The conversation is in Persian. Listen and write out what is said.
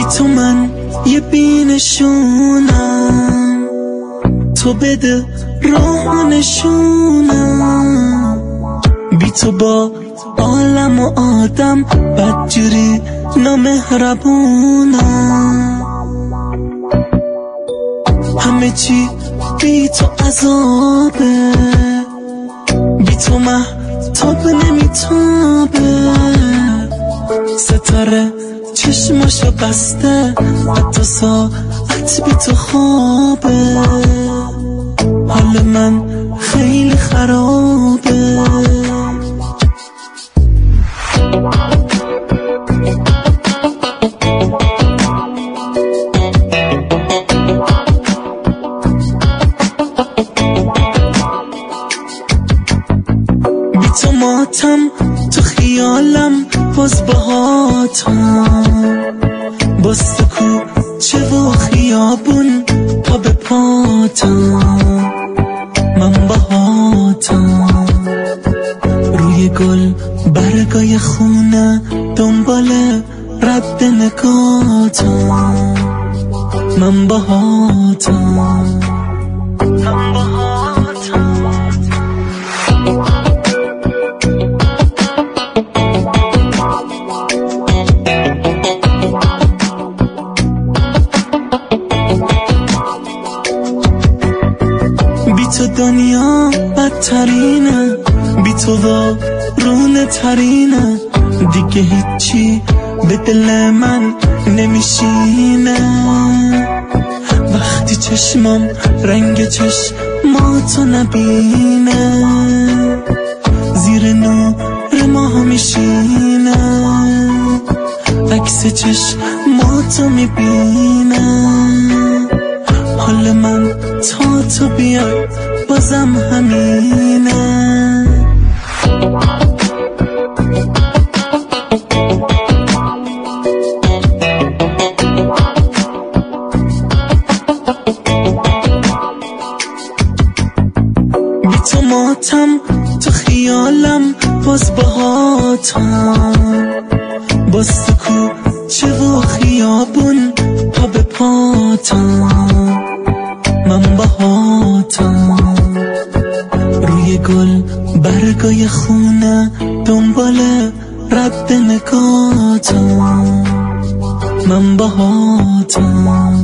بی تو من یه بینشونم، تو بده راه نشونم. بی تو با عالم و آدم بدجوری نامهربونم. همه چی بی تو عذابه، بی تو مهتاب نمیتابه. ستاره چشماشو بسته، حتی ساعت بی تو خوابه. حال من خیلی خرابه. بی تو ماتم تو خیالم، باز باهاتم، باز تو کوچه و خیابون پا به پاتم. من باهاتم روی گل برگای خونه، دنبال رد نگاتم. من باهاتم. بی تو دنیا بدترینه، بی تو وارونه ترینه. دیگه هیچی به دل من نمیشینه. وقتی چشمام رنگ چشماتو نبینه، زیر نور ماه میشینه. عکس چشماتو میبینه. حال من تا تو بیای بازم همینه. بی تو ماتم تو خیالم، باز باهاتم، باز تو کوچه و خیابون پا به پاتم. من باهاتم روی گل برگای خونه، دنبال رد نگاتم. من باهاتم.